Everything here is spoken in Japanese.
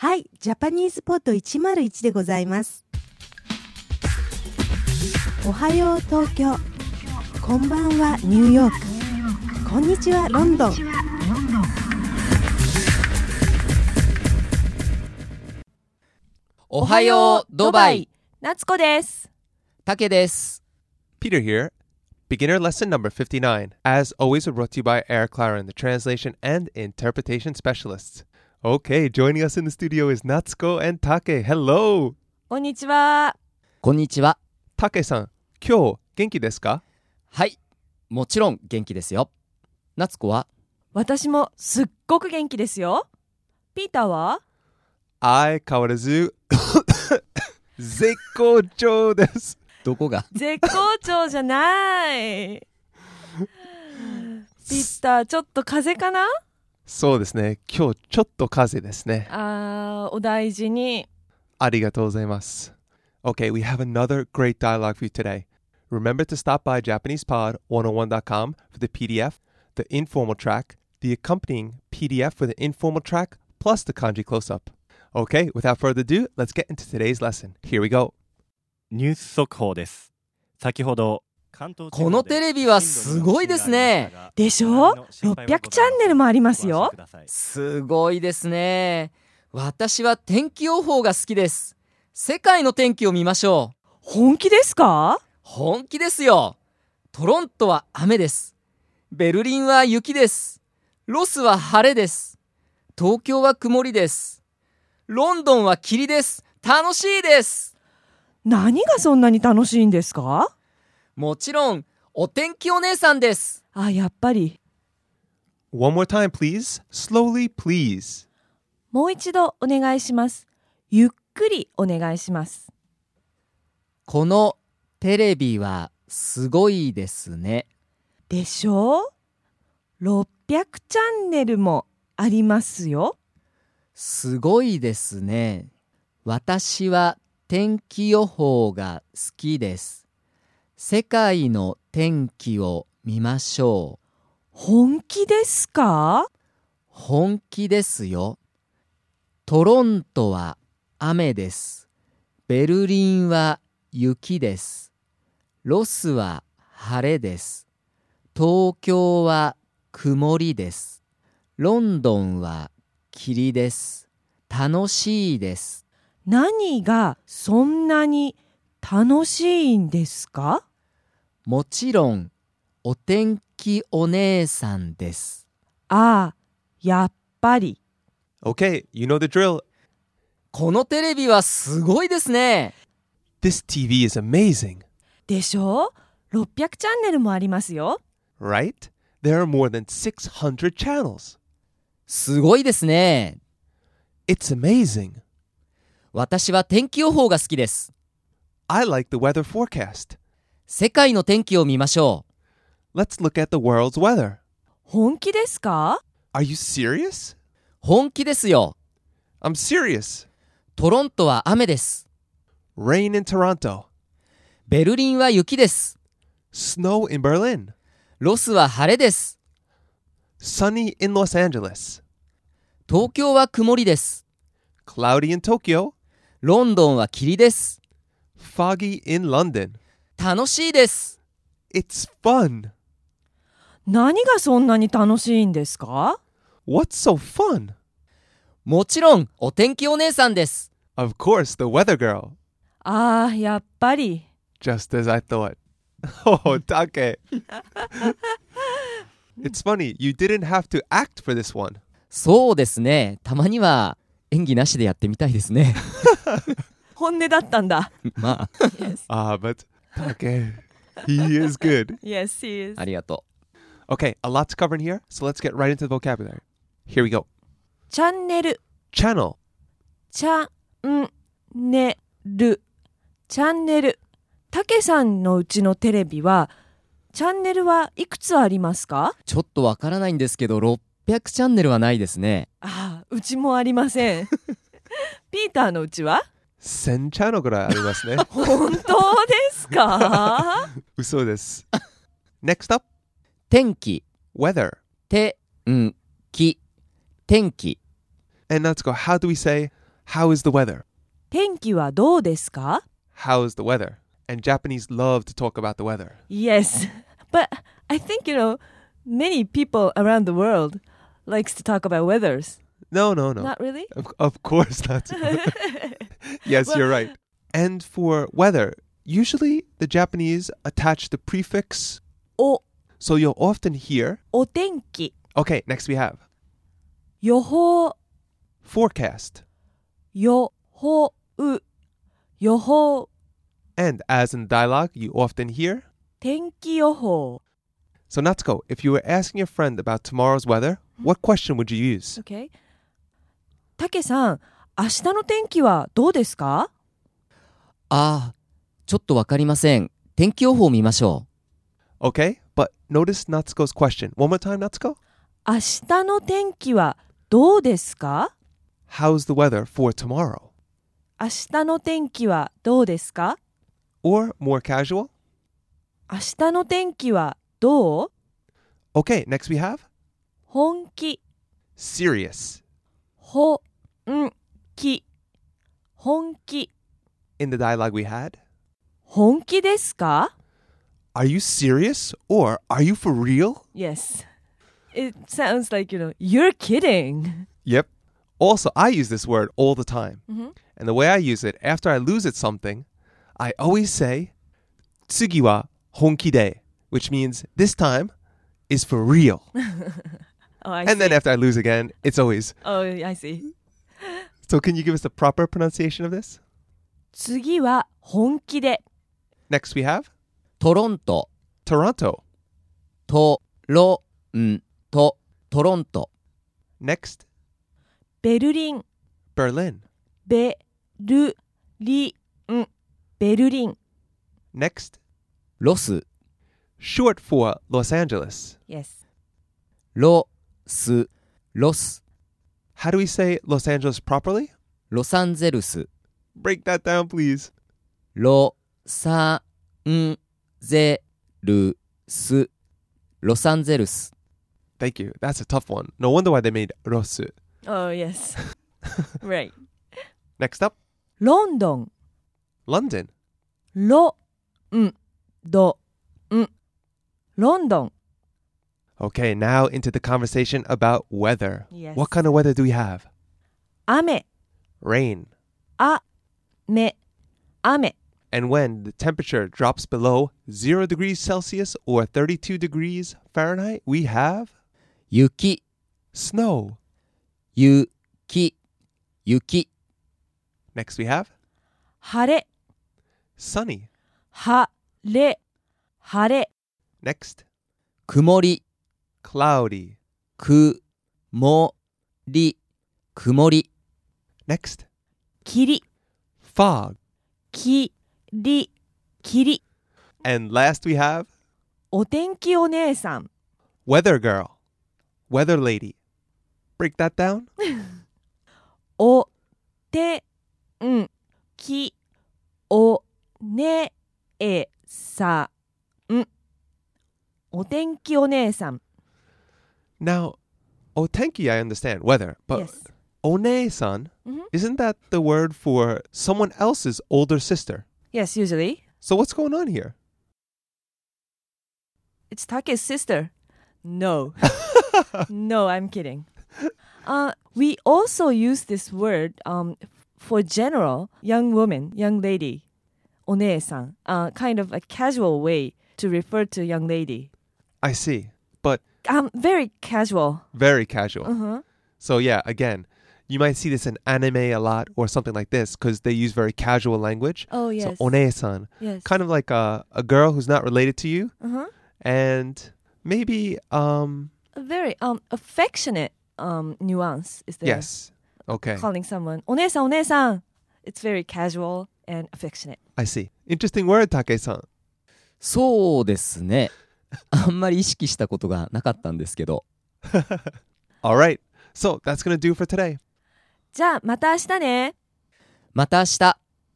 はい、ジャパニーズポット101でございます。おはよう東京、こんばんはニューヨーク、こんにちはロンドン。 おはようドバイ、 夏子です。 タケです。 Peter here. Beginner lesson number 59. As always, we're brought to you by Air Clara, the translation and interpretation specialists. Okay, joining us in the studio is Natsuko and Take. Hello! こんにちは。 こんにちは。 Take-san, 今日元気ですか？ はい、もちろん元気ですよ。夏子は？ 私もすっごく元気ですよ。ピーターは？ 相変わらず絶好調です。 どこが？ 絶好調じゃない。ピーター、ちょっと風邪かな？ そうですね。今日ちょっと風邪ですね。 お大事に。 ありがとうございます。Okay, we have another great dialogue for you today. Remember to stop by JapanesePod101.com for the PDF, the informal track, the accompanying PDF with an informal track, plus the kanji close-up. Okay, without further ado, let's get into today's lesson. Here we go. ニュース速報です。先ほど関東地方でこのテレビはすごいですね。 でしょ？600チャンネルもありますよ。 すごいですね。私は天気予報が好きです。世界の天気を見ましょう。 本気ですか？ 本気ですよ。トロントは雨です。ベルリンは雪です。ロスは晴れです。東京は曇りです。ロンドンは霧です。楽しいです。 何がそんなに楽しいんですか？ もちろんお天気お姉さんです。 やっぱり。 One more time, please. Slowly, please. もう一度お願いします。ゆっくりお願いします。 このテレビはすごいですね。 でしょ？600チャンネルもありますよ。 すごいですね。私は天気予報が好きです。世界の天気を見ましょう。 本気ですか？ 本気ですよ。トロントは雨です。ベルリンは雪です。ロスは晴れです。東京は曇りです。ロンドンは霧です。楽しいです。 何がそんなに楽しいんですか？ もちろんお天気お姉さんです。 やっぱり。 Okay, you know the drill. このテレビはすごいですね。 This TV is amazing. でしょ？600チャンネルもありますよ。 Right? There are more than 600 channels. すごいですね。 It's amazing. 私は天気予報が好きです。 I like the weather forecast. 世界の天気を見ましょう。 Let's look at the world's weather. 本気ですか？ Are you serious? 本気ですよ。 I'm serious. トロントは雨です。 Rain in Toronto. ベルリンは雪です。 Snow in Berlin. ロスは晴れです。 Sunny in Los Angeles. 東京は曇りです。 Cloudy in Tokyo. ロンドンは霧です。 Foggy in London. 楽しいです。 It's fun. 何がそんなに楽しいんですか？ What's so fun? もちろんお天気お姉さんです。 Of course, the weather girl. やっぱり。 Just as I thought. Oh, Take. It's funny, you didn't have to act for this one. そうですね。たまには演技なしでやってみたいですね。 本音だったんだ。 まあ。 But Take, he is good. Yes, he is. ありがとう。Okay, a lot to cover in here, so let's get right into the vocabulary. Here we go. チャンネル。 Channel. チャンネル。チャンネル。たけさんのうちのテレビはチャンネルはいくつありますか？ ちょっとわからないんですけど600チャンネルはないですね。 うちもありません。ピーターのうちは 1000チャンネルぐらいありますね。 本当ですか？ 嘘です。Next up. 天気。 Weather. 天気。天気。 And let's go. How do we say How is the weather? 天気はどうですか? How is the weather? And Japanese love to talk about the weather. Yes. But I think, many people around the world likes to talk about weathers. No. Not really? Of course not. Yes, Well- you're right. And for weather, usually the Japanese attach the prefix, お、 so you'll often hear. お天気。 Okay, next we have 予報、 forecast. 予報、予報、 And as in dialogue, you often hear. 天気予報。 So Natsuko, if you were asking your friend about tomorrow's weather, what question would you use? Okay. たけさん、明日の天気はどうですか? ああ、ちょっとわかりません。天気予報を見ましょ Okay, but notice Natsuko's question. One more time, Natsuko. 明日の天気はどうですか? How's the weather for tomorrow? 明日の天気はどうですか? Or more casual? 明日の天気はどう? Okay, next we have 本気、 serious. 本気、本気。 In the dialogue we had, 本気ですか? are you serious or are you for real? Yes. It sounds like, you're kidding. Yep. Also, I use this word all the time. Mhm. And the way I use it, after I lose at something, I always say, 次は本気で, which means this time is for real. Oh, I And then see. after I lose again, it's always. Oh, I see. So can you give us the proper pronunciation of this? 次は本気で。 Next we have う。トロント、 Toronto. トロント、トロント。 Next, ベルリン、 Berlin. ベルリン、ベルリン。 Next, ロス、 short for Los Angeles. Yes. ロス、ロス、 How do we say Los Angeles properly? ロサンゼルス、 Break that down, please. ロサンゼルス、ロサンゼルス。 Thank you. That's a tough one. No wonder why they made Rosu. Oh, yes. Right. Next up, ロンドン、 London. ロンドン、ロンドン。 Okay, now into the conversation about weather. Yes. What kind of weather do we have? 雨、 Rain. 雨、雨。 And when the temperature drops below 0 degrees Celsius or 32 degrees Fahrenheit, we have 雪、 snow. 雪、雪。 Next we have 晴れ、 sunny. 晴れ、晴れ。 Next, 曇り、 cloudy. 曇り、曇り。 Next, 霧、 fog. 霧、霧。 And last we have お天気お姉さん。 weather girl, weather lady. Break that down. おてんきおねえさん。お天気お姉さん。 Now, otenki, I understand, weather, but Yes. one-san, Mhm. isn't that the word for someone else's older sister? Yes, usually. So what's going on here? It's Take's sister. No. No, I'm kidding. We also use this word for general young woman, young lady. お姉さん. Kind of a casual way to refer to young lady. I see, but Very casual. very casual. Uh-huh. So yeah, again, you might see this in anime a lot or something like this because they use very casual language. Oh, yes. So one-san, Yes. kind of like a girl who's not related to you, Uh-huh. and maybe A very affectionate nuance is there. yes, okay, Calling someone お姉さんお姉さん. It's very casual and affectionate. I see. Interesting word, Take-san. そうですね。あんまり意識したことがなかったんですけど。 All right, so that's gonna do for today. じゃあまた明日ね。 また明日。